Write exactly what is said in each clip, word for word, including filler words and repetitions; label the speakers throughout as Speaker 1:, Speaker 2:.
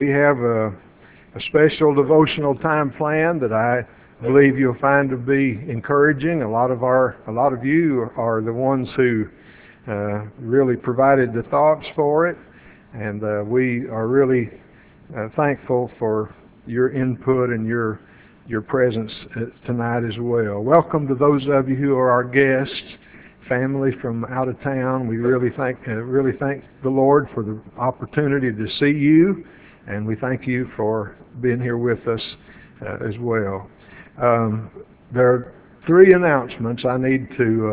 Speaker 1: We have a, a special devotional time plan that I believe you'll find to be encouraging. A lot of our, a lot of you are the ones who uh, really provided the thoughts for it, and uh, we are really uh, thankful for your input and your your presence uh, tonight as well. Welcome to those of you who are our guests, family from out of town. We really thank uh, really thank the Lord for the opportunity to see you, and we thank you for being here with us uh, as well. Um, there are three announcements I need to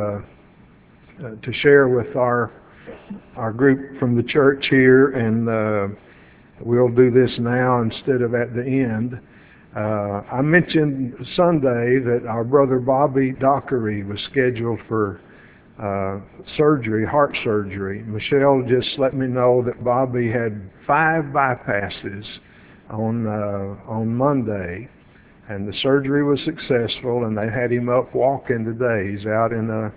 Speaker 1: uh, uh, to share with our our group from the church here, and uh, we'll do this now instead of at the end. Uh, I mentioned Sunday that our brother Bobby Dockery was scheduled for uh, surgery, heart surgery. Michelle just let me know that Bobby had five bypasses on uh, on Monday, and the surgery was successful, and they had him up walking today. He's out in a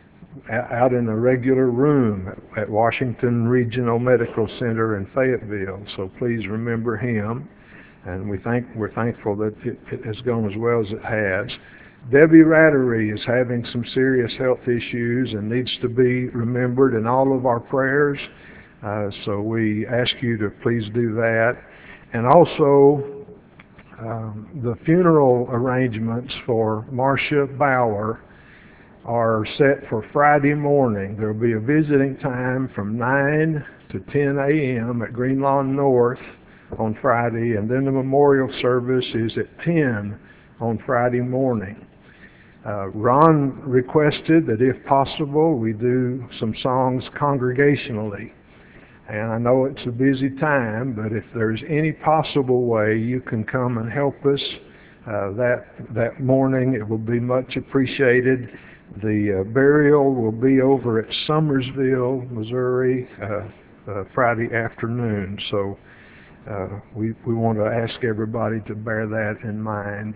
Speaker 1: out in a regular room at Washington Regional Medical Center in Fayetteville. So please remember him. And we thank, we're thankful that it, it has gone as well as it has. Debbie Rattery is having some serious health issues and needs to be remembered in all of our prayers. Uh, so we ask you to please do that. And also, um, the funeral arrangements for Marcia Bauer are set for Friday morning. There will be a visiting time from nine to ten a.m. at Green Lawn North on Friday, and then the memorial service is at ten on Friday morning. Uh, Ron requested that if possible we do some songs congregationally, and I know it's a busy time, but if there's any possible way you can come and help us uh, that that morning, it will be much appreciated. The uh, burial will be over at Summersville, Missouri, uh, uh, Friday afternoon, so Uh, we, we want to ask everybody to bear that in mind.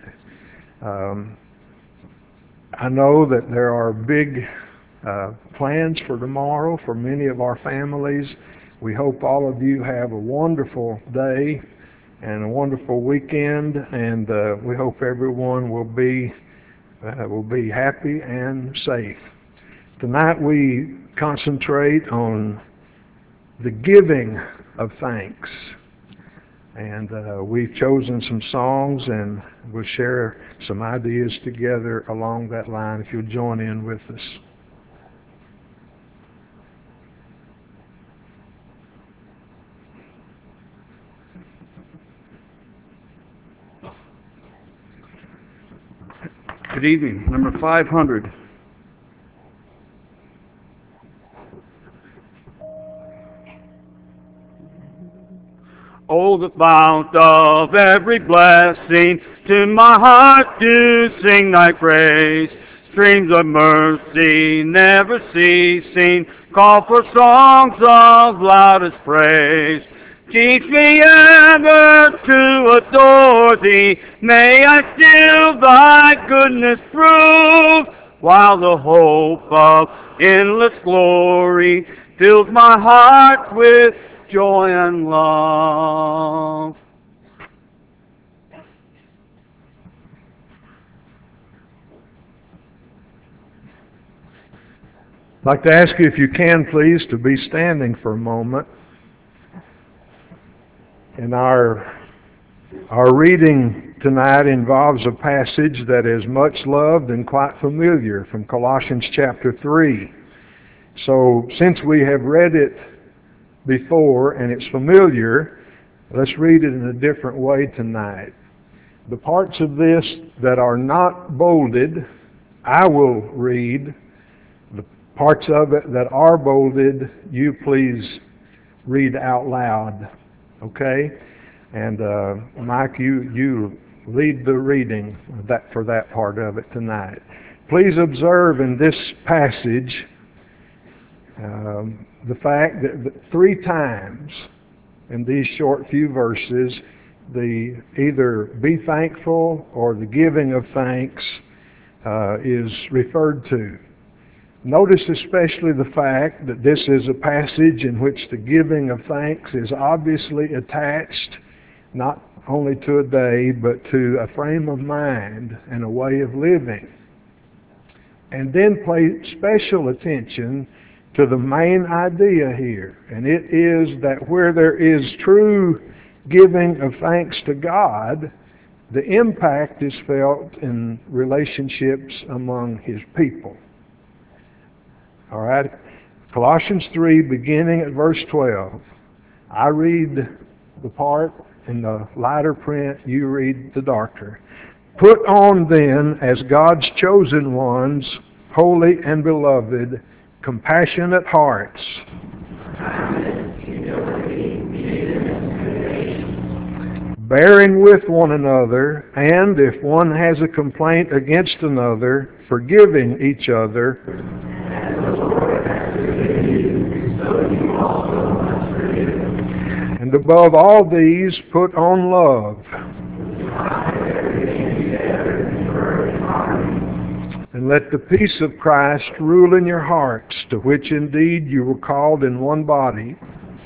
Speaker 1: Um, I know that there are big uh, plans for tomorrow for many of our families. We hope all of you have a wonderful day and a wonderful weekend, and uh, we hope everyone will be uh, will be happy and safe. Tonight we concentrate on the giving of thanks. And uh, we've chosen some songs, and we'll share some ideas together along that line if you'll join in with us.
Speaker 2: Good evening. Number five hundred. Oh, the fount of every blessing, to my heart do sing thy praise. Streams of mercy never ceasing, call for songs of loudest praise. Teach me ever to adore thee, may I still thy goodness prove, while the hope of endless glory fills my heart with joy and love.
Speaker 1: I'd like to ask you, if you can, please, to be standing for a moment. And our, our reading tonight involves a passage that is much loved and quite familiar from Colossians chapter three. So since we have read it before and it's familiar, let's read it in a different way tonight. The parts of this that are not bolded, I will read. The parts of it that are bolded, you please read out loud. Okay? And uh, Mike, you, you lead the reading that for that part of it tonight. Please observe in this passage um, the fact that three times in these short few verses, the either be thankful or the giving of thanks uh, is referred to. Notice especially the fact that this is a passage in which the giving of thanks is obviously attached not only to a day, but to a frame of mind and a way of living. And then pay special attention to the main idea here, and it is that where there is true giving of thanks to God, the impact is felt in relationships among His people. All right? Colossians three, beginning at verse twelve. I read the part in the lighter print, you read the darker. Put on then, as God's chosen ones, holy and beloved, compassionate hearts, bearing with one another, and if one has a complaint against another, forgiving each other. And above all these, put on love. And let the peace of Christ rule in your hearts, to which indeed you were called in one body.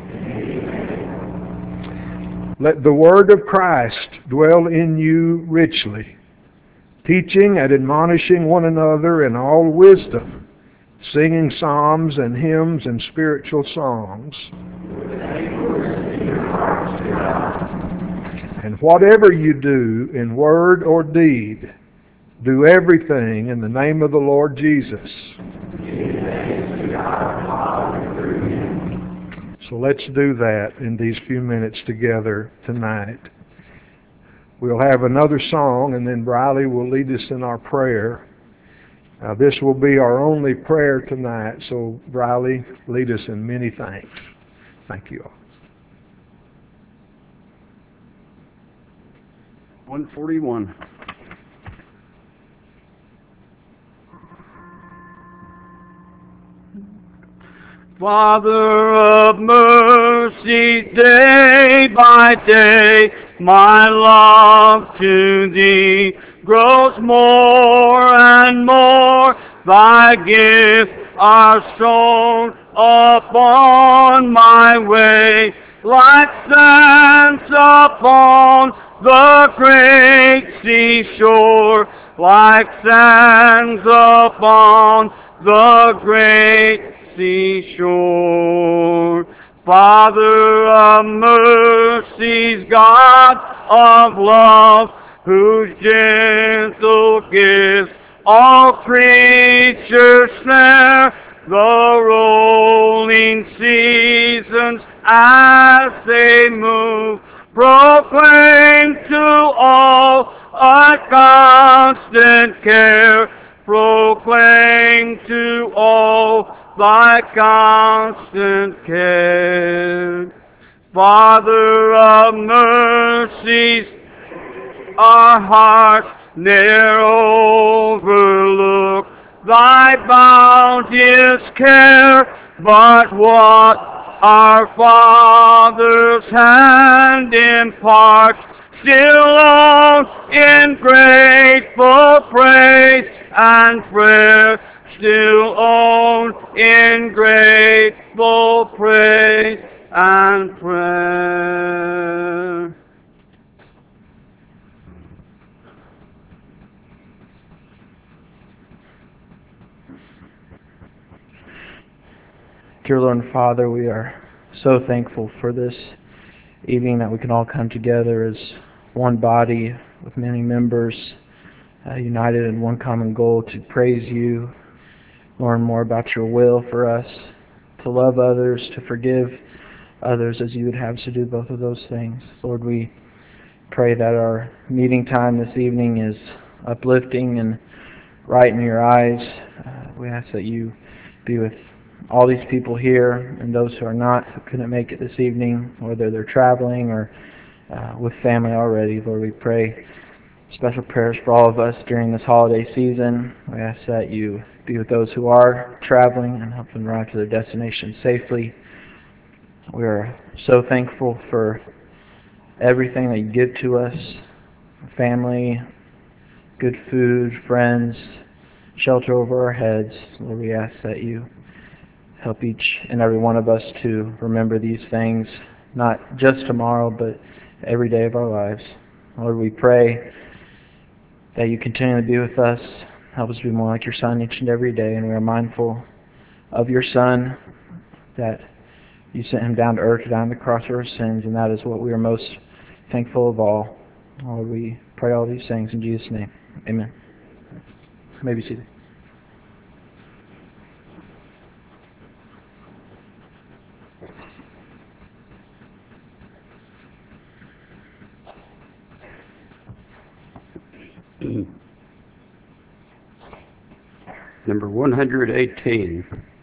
Speaker 1: Let the word of Christ dwell in you richly, teaching and admonishing one another in all wisdom, singing psalms and hymns and spiritual songs. And whatever you do in word or deed, do everything in the name of the Lord Jesus. So let's do that in these few minutes together tonight. We'll have another song, and then Briley will lead us in our prayer. Uh, this will be our only prayer tonight, so Briley, lead us in many thanks. Thank you all.
Speaker 2: one forty-one. Father of mercy, day by day, my love to Thee grows more and more. Thy gifts are shown upon my way, like sands upon the great seashore, like sands upon the great seashore. Father of mercies, God of love, whose gentle gifts all creatures share, the rolling seasons as they move proclaim to all a constant care, proclaim to all Thy constant care. Father of mercies, our hearts ne'er overlook Thy bounteous care, but what our Father's hand imparts, still own in grateful praise and prayer, still own in grateful praise and prayer.
Speaker 3: Dear Lord and Father, we are so thankful for this evening that we can all come together as one body with many members, uh, united in one common goal to praise You, learn more about Your will for us, to love others, to forgive others as You would have us to do both of those things. Lord, we pray that our meeting time this evening is uplifting and right in Your eyes. Uh, we ask that You be with all these people here and those who are not, who couldn't make it this evening, whether they're traveling or uh, with family already. Lord, we pray special prayers for all of us during this holiday season. We ask that You be with those who are traveling and help them arrive to their destination safely. We are so thankful for everything that You give to us, family, good food, friends, shelter over our heads. Lord, we ask that You help each and every one of us to remember these things, not just tomorrow, but every day of our lives. Lord, we pray that you continue to be with us. Help us be more like your Son each and every day, and we are mindful of your Son, that you sent him down to earth to die on the cross for our sins, and that is what we are most thankful of all. Lord, we pray all these things in Jesus' name. Amen. You may be seated.
Speaker 4: Number one hundred eighteen.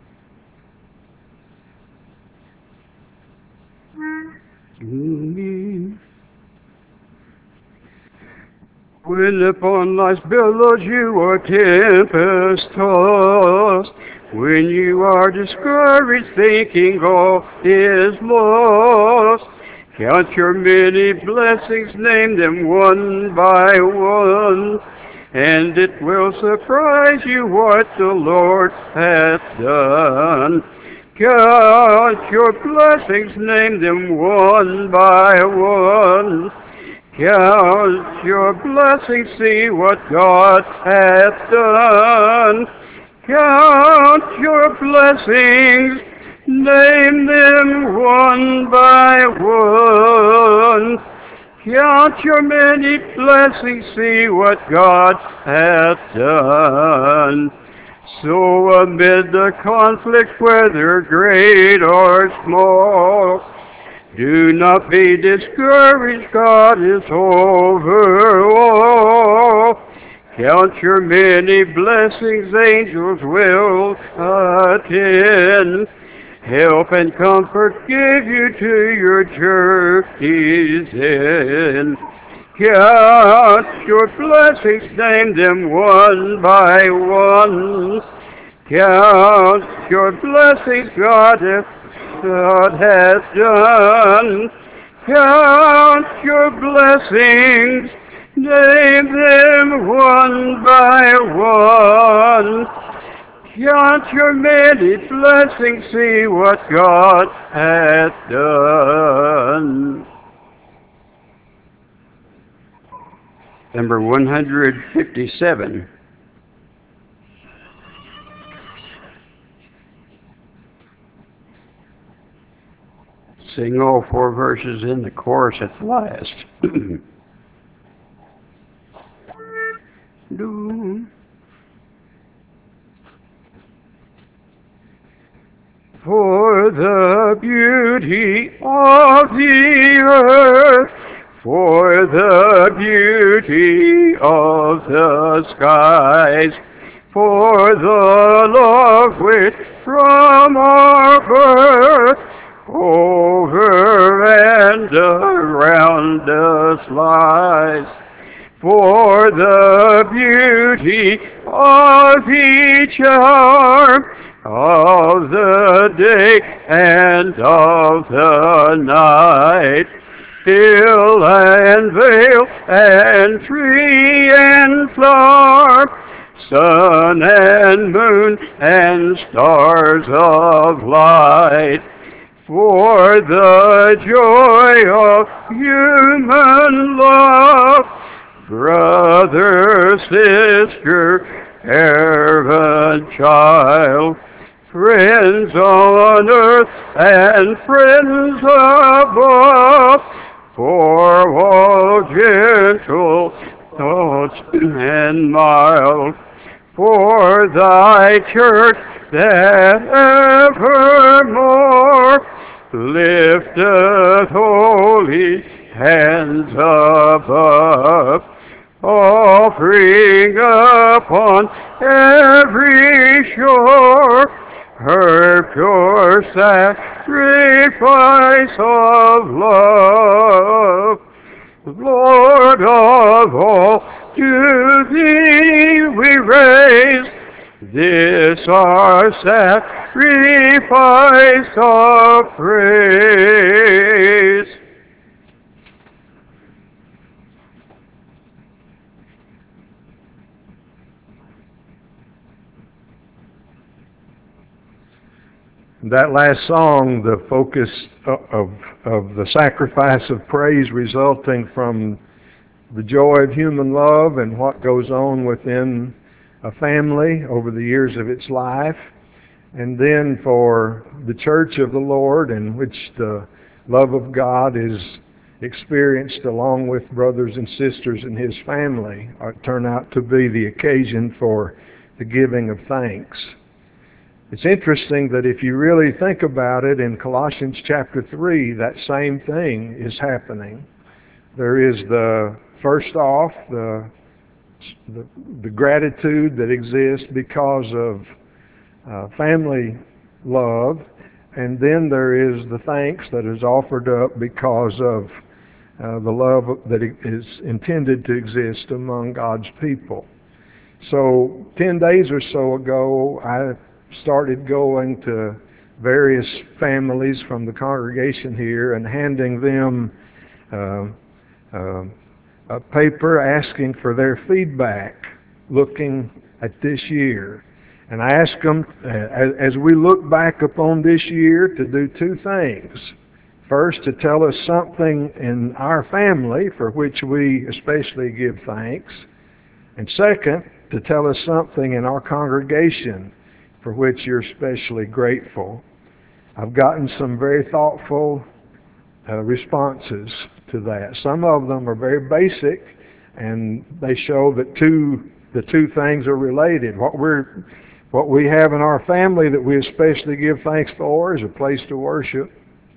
Speaker 2: When upon life's billows you are tempest tossed, when you are discouraged thinking all is lost, count your many blessings, name them one by one, and it will surprise you what the Lord hath done. Count your blessings, name them one by one. Count your blessings, see what God hath done. Count your blessings, name them one by one. Count your many blessings, see what God hath done. So amid the conflict, whether great or small, do not be discouraged, God is over all. Count your many blessings, angels will attend, help and comfort give you to your journey's end. Count your blessings, name them one by one. Count your blessings, God hath God has done. Count your blessings, name them one by one. Count your many blessings, see what God hath done.
Speaker 4: Number one hundred fifty-seven. Sing all four verses in the chorus at the last. Do.
Speaker 2: For the beauty of the earth, for the beauty of the skies, for the love which from our birth over and around us lies, for the beauty of each hour of the day and of the night, hill and vale and tree and flower, sun and moon and stars of light, for the joy of human love, brother, sister, parent, child, friends on earth and friends above, for all gentle thoughts and mild, for thy church that evermore lifteth holy hands above, offering upon every shore her pure sacrifice of love. Lord of all, to thee we raise this our sacrifice of praise.
Speaker 1: That last song, the focus of of the sacrifice of praise resulting from the joy of human love and what goes on within a family over the years of its life. And then for the church of the Lord, in which the love of God is experienced along with brothers and sisters in His family, uh, turn out to be the occasion for the giving of thanks. It's interesting that if you really think about it, in Colossians chapter three, that same thing is happening. There is the, first off, the, the, the gratitude that exists because of uh, family love, and then there is the thanks that is offered up because of uh, the love that is intended to exist among God's people. So ten days or so ago, I started going to various families from the congregation here and handing them uh, uh, a paper asking for their feedback looking at this year. And I asked them, uh, as, as we look back upon this year, to do two things. First, to tell us something in our family for which we especially give thanks. And second, to tell us something in our congregation for which you're especially grateful. I've gotten some very thoughtful uh, responses to that. Some of them are very basic, and they show that two the two things are related. What we're what we have in our family that we especially give thanks for is a place to worship.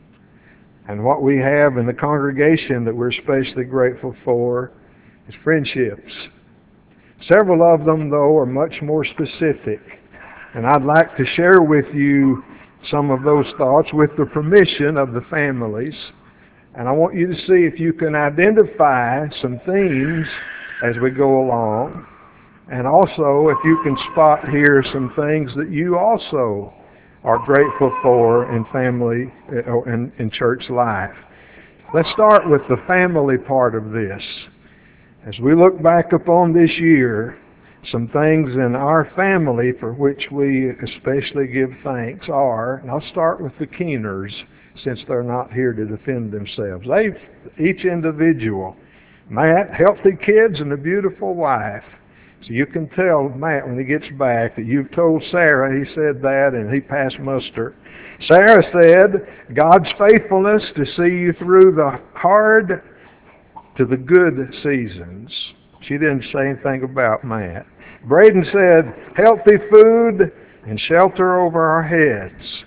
Speaker 1: And what we have in the congregation that we're especially grateful for is friendships. Several of them, though, are much more specific. And I'd like to share with you some of those thoughts with the permission of the families. And I want you to see if you can identify some themes as we go along. And also, if you can spot here some things that you also are grateful for in family and in church life. Let's start with the family part of this. As we look back upon this year, some things in our family for which we especially give thanks are, and I'll start with the Keeners since they're not here to defend themselves. They, each individual, Matt, healthy kids and a beautiful wife. So you can tell Matt when he gets back that you've told Sarah he said that and he passed muster. Sarah said, God's faithfulness to see you through the hard to the good seasons. She didn't say anything about Matt. Braden said, healthy food and shelter over our heads.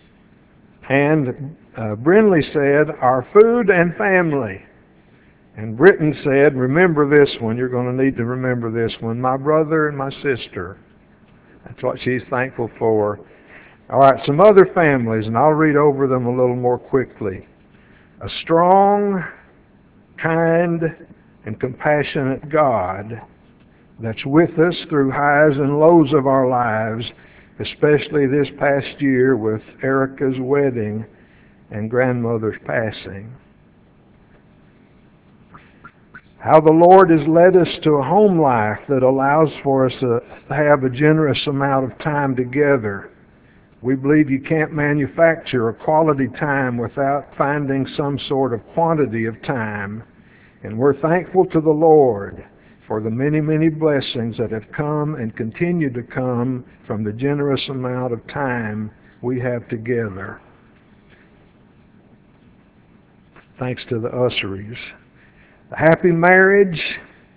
Speaker 1: And uh, Brinley said, our food and family. And Britton said, remember this one. You're going to need to remember this one. My brother and my sister. That's what she's thankful for. All right, some other families, and I'll read over them a little more quickly. A strong, kind, and compassionate God that's with us through highs and lows of our lives, especially this past year with Erica's wedding and grandmother's passing. How the Lord has led us to a home life that allows for us to have a generous amount of time together. We believe you can't manufacture a quality time without finding some sort of quantity of time. And we're thankful to the Lord for the many, many blessings that have come and continue to come from the generous amount of time we have together. Thanks to the Usseries. A happy marriage.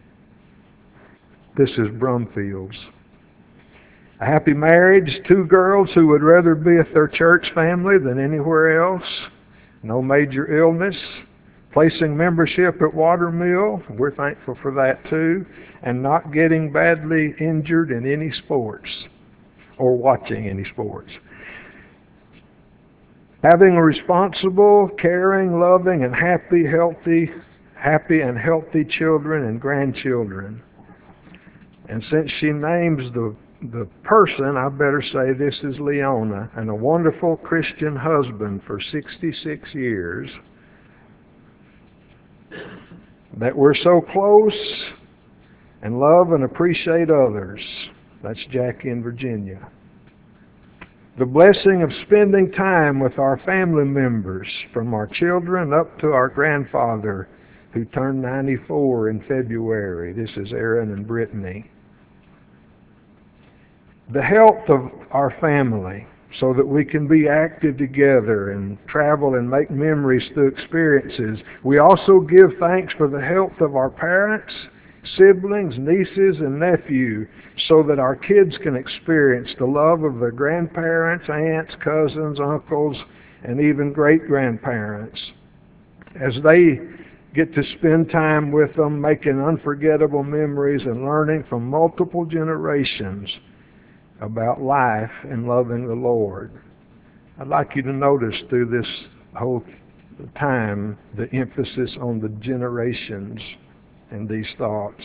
Speaker 1: This is Brumfield's. A happy marriage, two girls who would rather be with their church family than anywhere else. No major illness. Placing membership at Watermill, we're thankful for that too. And not getting badly injured in any sports or watching any sports. Having a responsible, caring, loving, and happy, healthy happy and healthy children and grandchildren. And since she names the, the person, I better say this is Leona, and a wonderful Christian husband for sixty-six years. That we're so close and love and appreciate others. That's Jackie in Virginia. The blessing of spending time with our family members, from our children up to our grandfather, who turned ninety-four in February. This is Aaron and Brittany. The health of our family, so that we can be active together and travel and make memories through experiences. We also give thanks for the health of our parents, siblings, nieces, and nephews, so that our kids can experience the love of their grandparents, aunts, cousins, uncles, and even great-grandparents. As they get to spend time with them, making unforgettable memories and learning from multiple generations about life and loving the Lord. I'd like you to notice through this whole time the emphasis on the generations and these thoughts.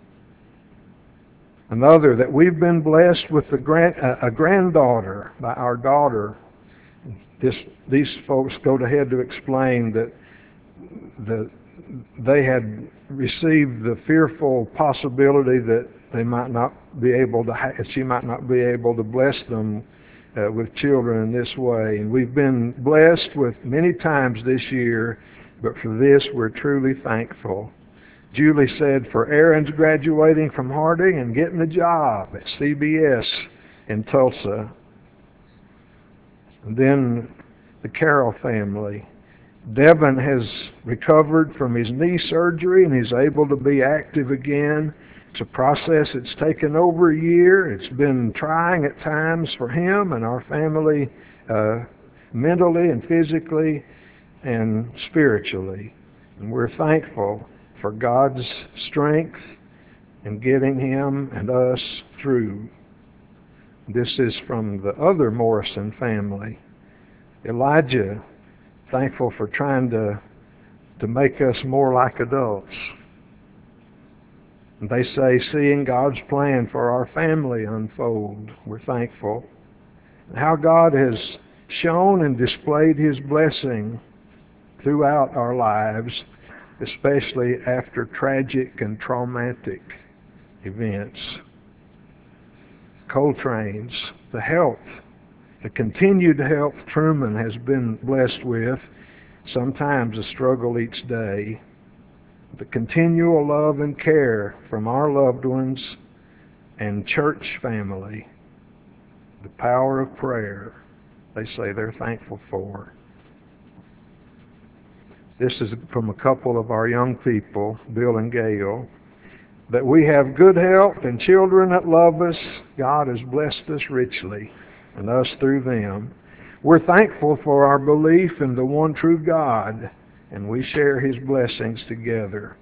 Speaker 1: Another, that we've been blessed with a, grand, a, a granddaughter by our daughter. This, these folks go ahead to explain that the, they had received the fearful possibility that they might not be able to, ha- she might not be able to bless them uh, with children in this way. And we've been blessed with many times this year, but for this we're truly thankful. Julie said, for Aaron's graduating from Harding and getting a job at C B S in Tulsa. And then the Carroll family. Devin has recovered from his knee surgery and he's able to be active again. It's a process that's taken over a year. It's been trying at times for him and our family, uh, mentally and physically and spiritually. And we're thankful for God's strength in getting him and us through. This is from the other Morrison family. Elijah, thankful for trying to, to make us more like adults. And they say, seeing God's plan for our family unfold, we're thankful. How God has shown and displayed his blessing throughout our lives, especially after tragic and traumatic events. Coltrane's, the health, the continued health Truman has been blessed with, sometimes a struggle each day. The continual love and care from our loved ones and church family. The power of prayer, they say they're thankful for. This is from a couple of our young people, Bill and Gail. That we have good health and children that love us. God has blessed us richly, and us through them. We're thankful for our belief in the one true God, and we share his blessings together.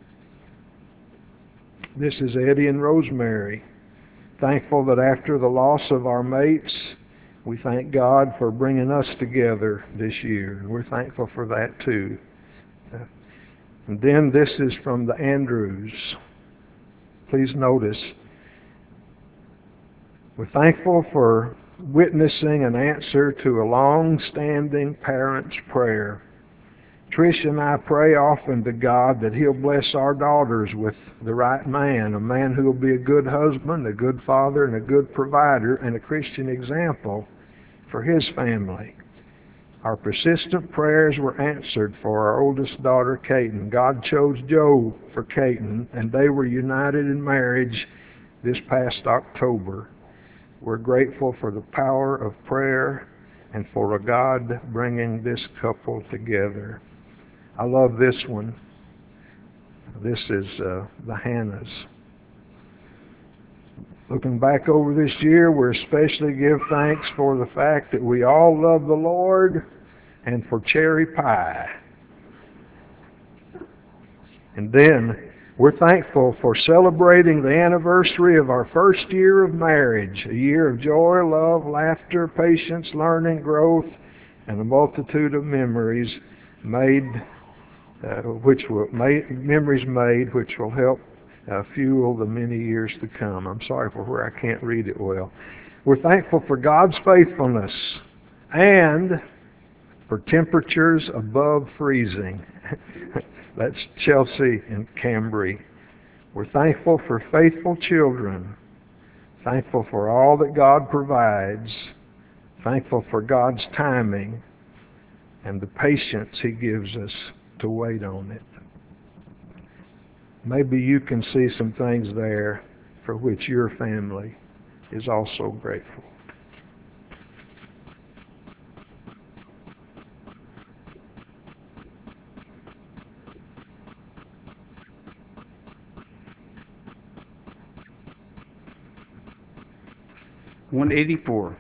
Speaker 1: This is Eddie and Rosemary. Thankful that after the loss of our mates, we thank God for bringing us together this year. And we're thankful for that too. And then this is from the Andrews. Please notice, we're thankful for witnessing an answer to a long-standing parent's prayer. Trish and I pray often to God that he'll bless our daughters with the right man, a man who will be a good husband, a good father, and a good provider, and a Christian example for his family. Our persistent prayers were answered for our oldest daughter, Caton. God chose Joe for Caton, and they were united in marriage this past October. We're grateful for the power of prayer and for God bringing this couple together. I love this one. This is uh, the Hannahs. Looking back over this year, we especially give thanks for the fact that we all love the Lord and for cherry pie. And then we're thankful for celebrating the anniversary of our first year of marriage, a year of joy, love, laughter, patience, learning, growth, and a multitude of memories made, uh, which will made, memories made, which will help uh, fuel the many years to come. I'm sorry for where I can't read it well. We're thankful for God's faithfulness and for temperatures above freezing. That's Chelsea and Cambry. We're thankful for faithful children, thankful for all that God provides, Thankful for God's timing and the patience He gives us to wait on it. Maybe you can see some things there for which your family is also grateful.
Speaker 4: one eighty-four.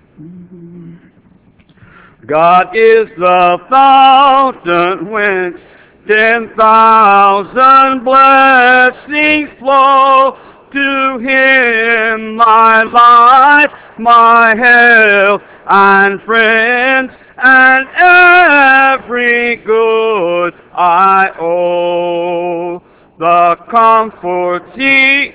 Speaker 2: God is the fountain whence ten thousand blessings flow. To Him my life, my health, and friends, and every good I owe. The comforts He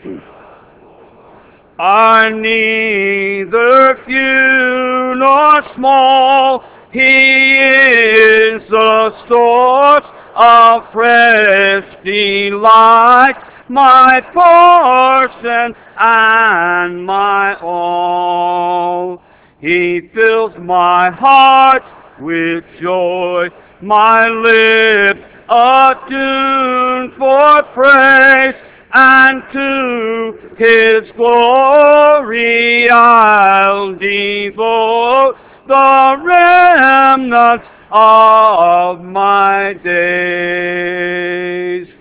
Speaker 2: are neither few nor small. He is the source of fresh delight, my portion and my all. He fills my heart with joy, my lips attuned for praise, and to His glory I'll devote the remnants of my days.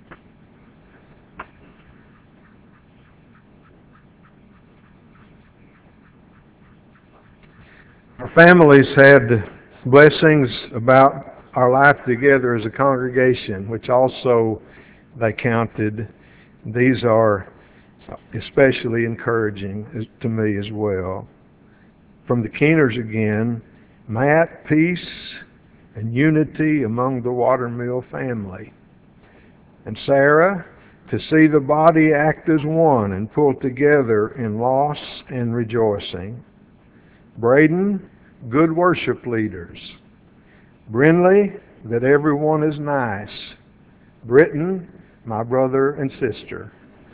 Speaker 1: Our families had blessings about our life together as a congregation, which also they counted. These are especially encouraging to me as well. From the Keeners again, Matt, peace and unity among the Watermill family. And Sarah, to see the body act as one and pull together in loss and rejoicing. Braden, good worship leaders. Brindley, that everyone is nice. Britton, my brother and sister.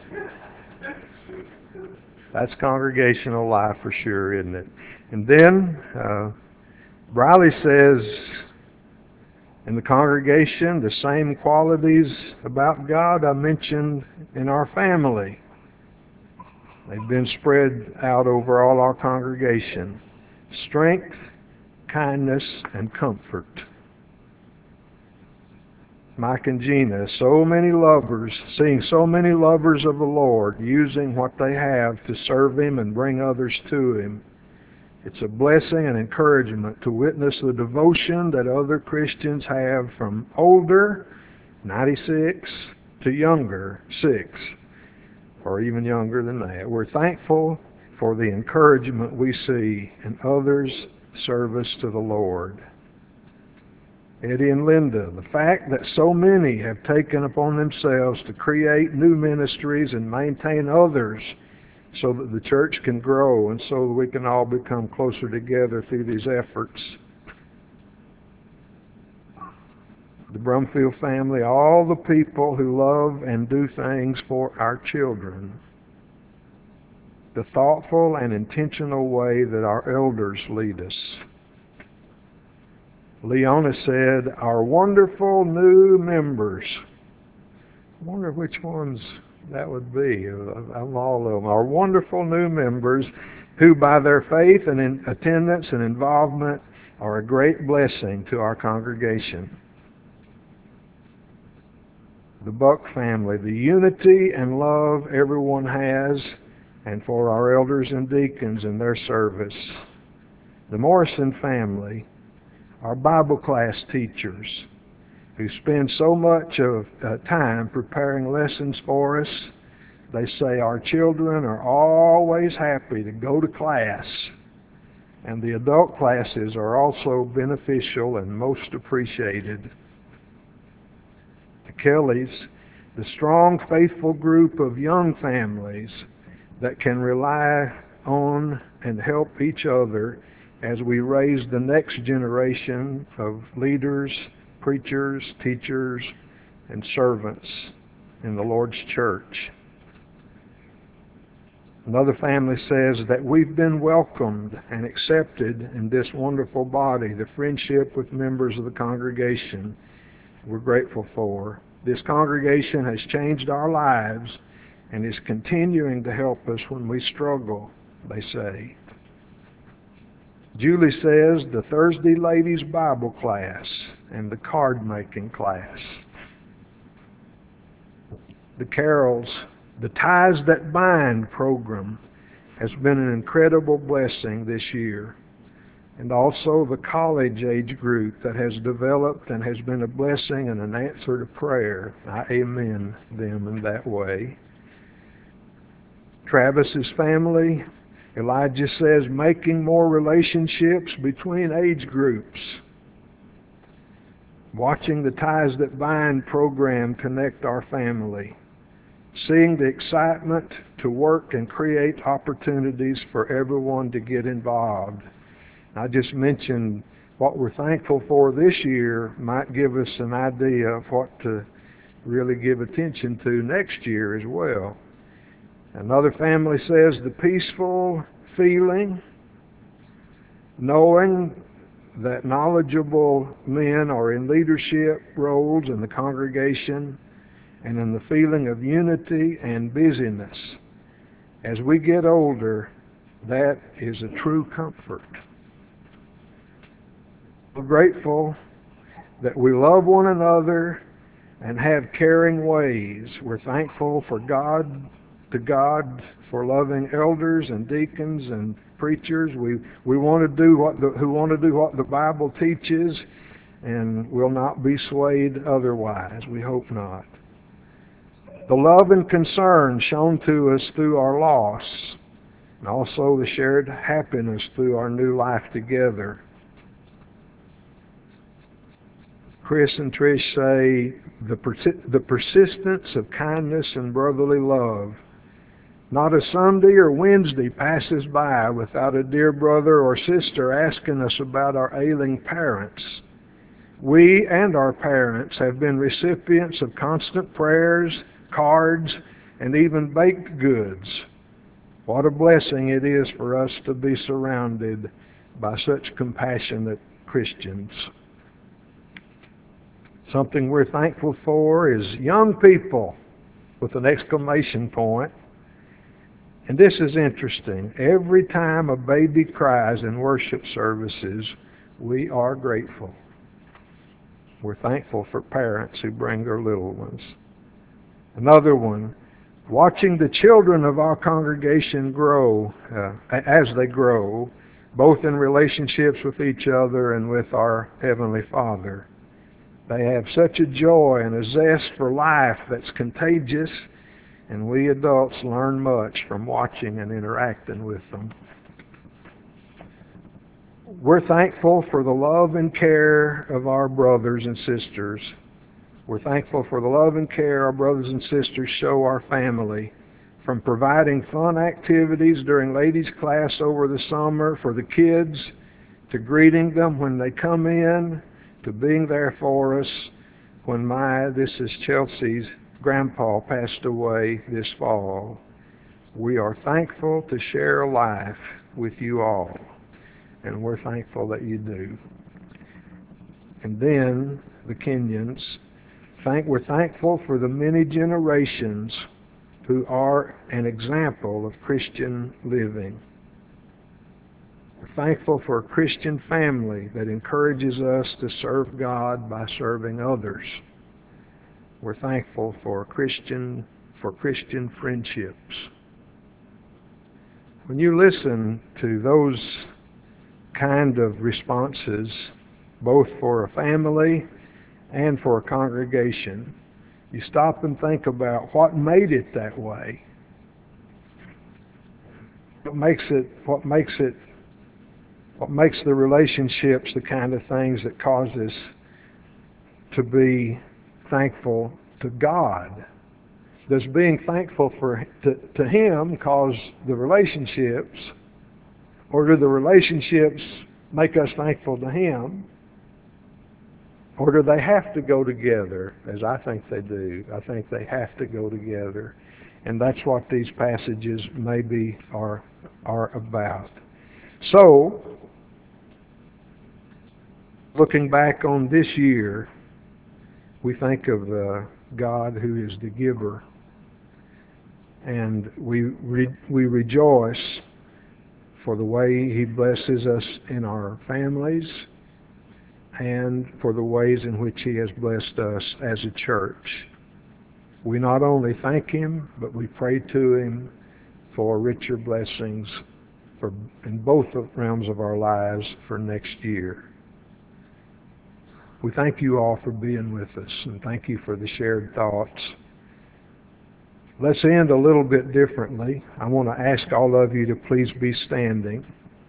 Speaker 1: That's congregational life for sure, isn't it? And then uh, Briley says, in the congregation, the same qualities about God I mentioned in our family. They've been spread out over all our congregation. Strength, kindness, and comfort. Mike and Gina, so many lovers, seeing so many lovers of the Lord using what they have to serve Him and bring others to Him. It's a blessing and encouragement to witness the devotion that other Christians have from older, ninety-six, to younger, six, or even younger than that. We're thankful for the encouragement we see in others' service to the Lord. Eddie and Linda, the fact that so many have taken upon themselves to create new ministries and maintain others so that the church can grow and so that we can all become closer together through these efforts. The Brumfield family, all the people who love and do things for our children. The thoughtful and intentional way that our elders lead us. Leona said, our wonderful new members. I wonder which ones that would be. I'm all of them. Our wonderful new members who by their faith and in attendance and involvement are a great blessing to our congregation. The Buck family, the unity and love everyone has, and for our elders and deacons in their service. The Morrison family, our Bible class teachers who spend so much of uh, time preparing lessons for us. They say our children are always happy to go to class, and the adult classes are also beneficial and most appreciated. The Kellys, the strong, faithful group of young families that can rely on and help each other as we raise the next generation of leaders, preachers, teachers, and servants in the Lord's church. Another family says that we've been welcomed and accepted in this wonderful body, the friendship with members of the congregation we're grateful for. This congregation has changed our lives and is continuing to help us when we struggle, they say. Julie says the Thursday ladies' Bible class and the card-making class. The Carols, the Ties That Bind program has been an incredible blessing this year. And also the college age group that has developed and has been a blessing and an answer to prayer. I amen them in that way. Travis's family, Elijah says, making more relationships between age groups. Watching the Ties That Bind program connect our family. Seeing the excitement to work and create opportunities for everyone to get involved. I just mentioned what we're thankful for this year might give us an idea of what to really give attention to next year as well. Another family says the peaceful feeling, knowing that knowledgeable men are in leadership roles in the congregation, and in the feeling of unity and busyness. As we get older, that is a true comfort. We're grateful that we love one another and have caring ways. We're thankful for God, to God, for loving elders and deacons and preachers. We we want to do what the, who want to do what the Bible teaches, and will not be swayed otherwise. We hope not. The love and concern shown to us through our loss, and also the shared happiness through our new life together. Chris and Trish say the, persi- the persistence of kindness and brotherly love. Not a Sunday or Wednesday passes by without a dear brother or sister asking us about our ailing parents. We and our parents have been recipients of constant prayers, cards, and even baked goods. What a blessing it is for us to be surrounded by such compassionate Christians. Something we're thankful for is young people, with an exclamation point. And this is interesting. Every time a baby cries in worship services, we are grateful. We're thankful for parents who bring their little ones. Another one, watching the children of our congregation grow, uh, as they grow, both in relationships with each other and with our Heavenly Father. They have such a joy and a zest for life that's contagious, and we adults learn much from watching and interacting with them. We're thankful for the love and care of our brothers and sisters. We're thankful for the love and care our brothers and sisters show our family, from providing fun activities during ladies' class over the summer for the kids, to greeting them when they come in, to being there for us when my, this is Chelsea's, grandpa passed away this fall. We are thankful to share life with you all, and we're thankful that you do. And then the Kenyans, thank, we're thankful for the many generations who are an example of Christian living. We're thankful for a Christian family that encourages us to serve God by serving others. We're thankful for Christian for Christian friendships. When you listen to those kind of responses, both for a family and for a congregation, you stop and think about what made it that way. What makes it what makes it what makes the relationships the kind of things that cause us to be thankful to God? Does being thankful for to, to Him cause the relationships, or do the relationships make us thankful to Him? Or do they have to go together, as I think they do? I think they have to go together. And that's what these passages maybe are, are about. So, looking back on this year, we think of uh, God who is the giver, and we re- we rejoice for the way He blesses us in our families and for the ways in which He has blessed us as a church. We not only thank Him, but we pray to Him for richer blessings for in both realms of our lives for next year. We thank you all for being with us, and thank you for the shared thoughts. Let's end a little bit differently. I want to ask all of you to please be standing.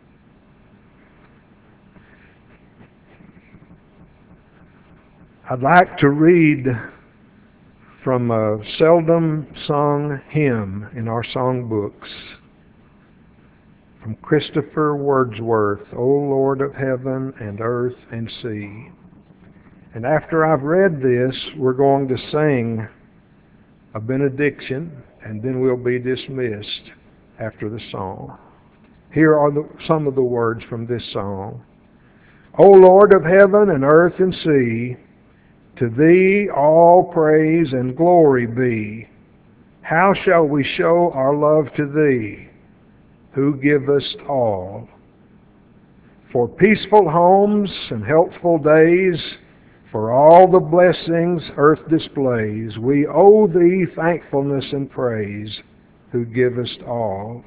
Speaker 1: I'd like to read from a seldom sung hymn in our songbooks, from Christopher Wordsworth, O Lord of heaven and earth and sea. And after I've read this, we're going to sing a benediction, and then we'll be dismissed after the song. Here are the, some of the words from this song. O Lord of heaven and earth and sea, to Thee all praise and glory be. How shall we show our love to Thee, who givest all? For peaceful homes and healthful days, for all the blessings earth displays, we owe Thee thankfulness and praise, who givest all.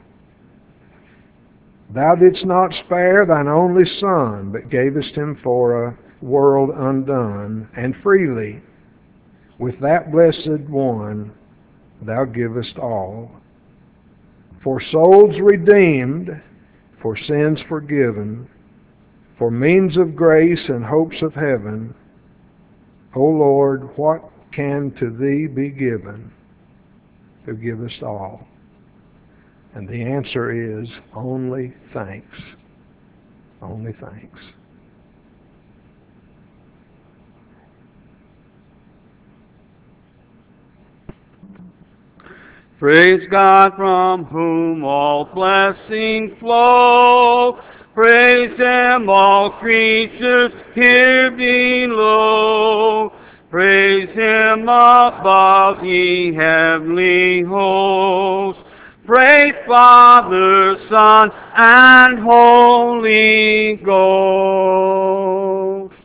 Speaker 1: Thou didst not spare Thine only Son, but gavest Him for a world undone, and freely, with that blessed one, Thou givest all. For souls redeemed, for sins forgiven, for means of grace and hopes of heaven, O Lord, what can to Thee be given, who givest all? And the answer is only thanks. Only thanks.
Speaker 2: Praise God from whom all blessings flow. Praise Him, all creatures here below. Praise Him above, ye heavenly hosts. Praise Father, Son, and Holy Ghost.